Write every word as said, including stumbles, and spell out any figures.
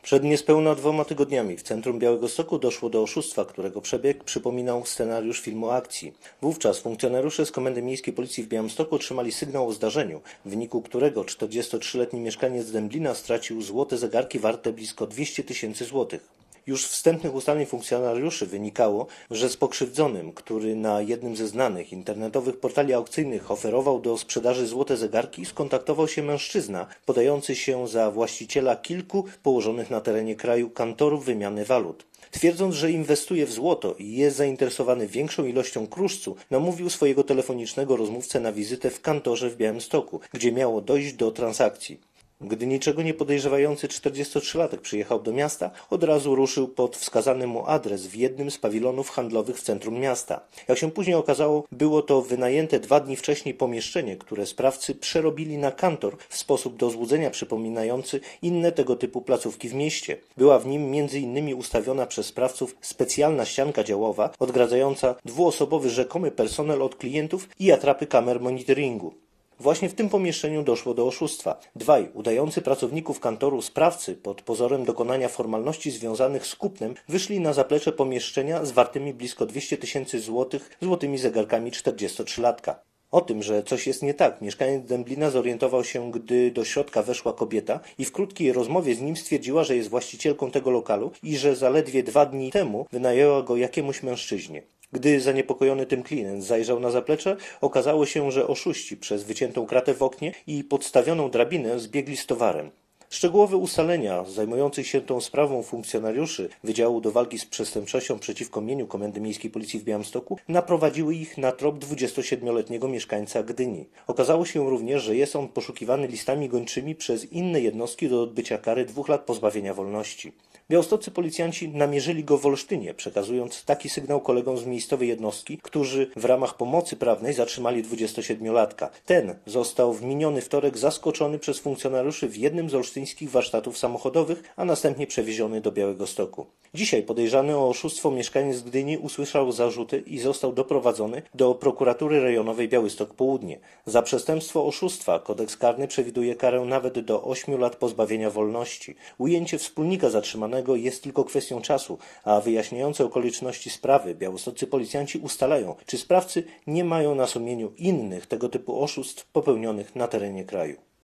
Przed niespełna dwoma tygodniami w centrum Białegostoku doszło do oszustwa, którego przebieg przypominał scenariusz filmu akcji. Wówczas funkcjonariusze z Komendy Miejskiej Policji w Białymstoku otrzymali sygnał o zdarzeniu, w wyniku którego czterdziestotrzyletni mieszkaniec Dęblina stracił złote zegarki warte blisko dwieście tysięcy złotych. Już z wstępnych ustaleń funkcjonariuszy wynikało, że z pokrzywdzonym, który na jednym ze znanych internetowych portali aukcyjnych oferował do sprzedaży złote zegarki, skontaktował się mężczyzna podający się za właściciela kilku położonych na terenie kraju kantorów wymiany walut. Twierdząc, że inwestuje w złoto i jest zainteresowany większą ilością kruszcu, namówił swojego telefonicznego rozmówcę na wizytę w kantorze w Białymstoku, gdzie miało dojść do transakcji. Gdy niczego nie podejrzewający czterdziestotrzylatek przyjechał do miasta, od razu ruszył pod wskazany mu adres w jednym z pawilonów handlowych w centrum miasta. Jak się później okazało, było to wynajęte dwa dni wcześniej pomieszczenie, które sprawcy przerobili na kantor w sposób do złudzenia przypominający inne tego typu placówki w mieście. Była w nim między innymi ustawiona przez sprawców specjalna ścianka działowa, odgradzająca dwuosobowy rzekomy personel od klientów i atrapy kamer monitoringu. Właśnie w tym pomieszczeniu doszło do oszustwa. Dwaj udający pracowników kantoru sprawcy pod pozorem dokonania formalności związanych z kupnem wyszli na zaplecze pomieszczenia z wartymi blisko dwieście tysięcy złotych złotymi zegarkami czterdziestotrzylatka. O tym, że coś jest nie tak, mieszkaniec Dęblina zorientował się, gdy do środka weszła kobieta i w krótkiej rozmowie z nim stwierdziła, że jest właścicielką tego lokalu i że zaledwie dwa dni temu wynajęła go jakiemuś mężczyźnie. Gdy zaniepokojony tym klient zajrzał na zaplecze, okazało się, że oszuści przez wyciętą kratę w oknie i podstawioną drabinę zbiegli z towarem. Szczegółowe ustalenia zajmujących się tą sprawą funkcjonariuszy Wydziału do Walki z Przestępczością przeciwko mieniu Komendy Miejskiej Policji w Białymstoku naprowadziły ich na trop dwudziestosiedmioletniego mieszkańca Gdyni. Okazało się również, że jest on poszukiwany listami gończymi przez inne jednostki do odbycia kary dwóch lat pozbawienia wolności. Białostoccy policjanci namierzyli go w Olsztynie, przekazując taki sygnał kolegom z miejscowej jednostki, którzy w ramach pomocy prawnej zatrzymali dwudziestosiedmiolatka. Ten został w miniony wtorek zaskoczony przez funkcjonariuszy w jednym z olsztyńskich warsztatów samochodowych, a następnie przewieziony do Białegostoku. Dzisiaj podejrzany o oszustwo mieszkaniec Gdyni usłyszał zarzuty i został doprowadzony do prokuratury rejonowej Białystok Południe. Za przestępstwo oszustwa kodeks karny przewiduje karę nawet do ośmiu lat pozbawienia wolności. Ujęcie wspólnika zatrzymanego jest tylko kwestią czasu, a wyjaśniające okoliczności sprawy białostoccy policjanci ustalają, czy sprawcy nie mają na sumieniu innych tego typu oszustw popełnionych na terenie kraju.